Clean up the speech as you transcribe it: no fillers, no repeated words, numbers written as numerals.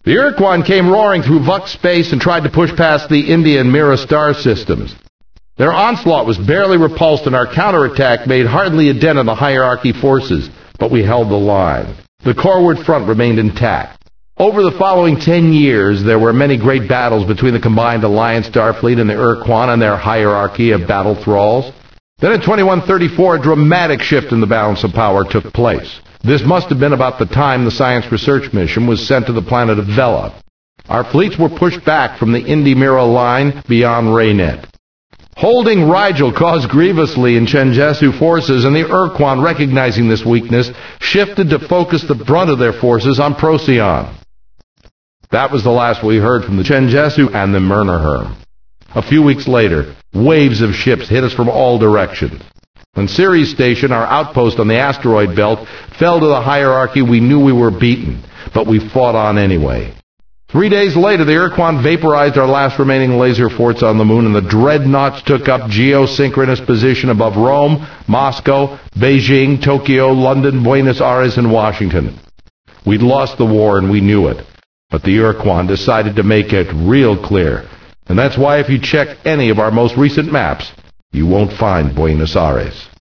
The Iroquois came roaring through Vux space and tried to push past the India and Mira star systems. Their onslaught was barely repulsed, and our counterattack made hardly a dent in the hierarchy forces, but we held the line. The Corward front remained intact. Over the following 10 years, there were many great battles between the combined Alliance Starfleet and the Iroquois and their hierarchy of battle thralls. Then in 2134, a dramatic shift in the balance of power took place. This must have been about the time the science research mission was sent to the planet of Vela. Our fleets were pushed back from the Indy-Mira line beyond Raynet. Holding Rigel caused grievously in Chenjesu forces, and the Iroquois, recognizing this weakness, shifted to focus the brunt of their forces on Procyon. That was the last we heard from the Chenjesu and the Myrnaherm. A few weeks later, waves of ships hit us from all directions. When Ceres Station, our outpost on the asteroid belt, fell to the hierarchy, we knew we were beaten, but we fought on anyway. 3 days later, the Iroquois vaporized our last remaining laser forts on the moon, and the dreadnoughts took up geosynchronous position above Rome, Moscow, Beijing, Tokyo, London, Buenos Aires, and Washington. We'd lost the war, and we knew it. But the Iroquois decided to make it real clear. And that's why if you check any of our most recent maps, you won't find Buenos Aires.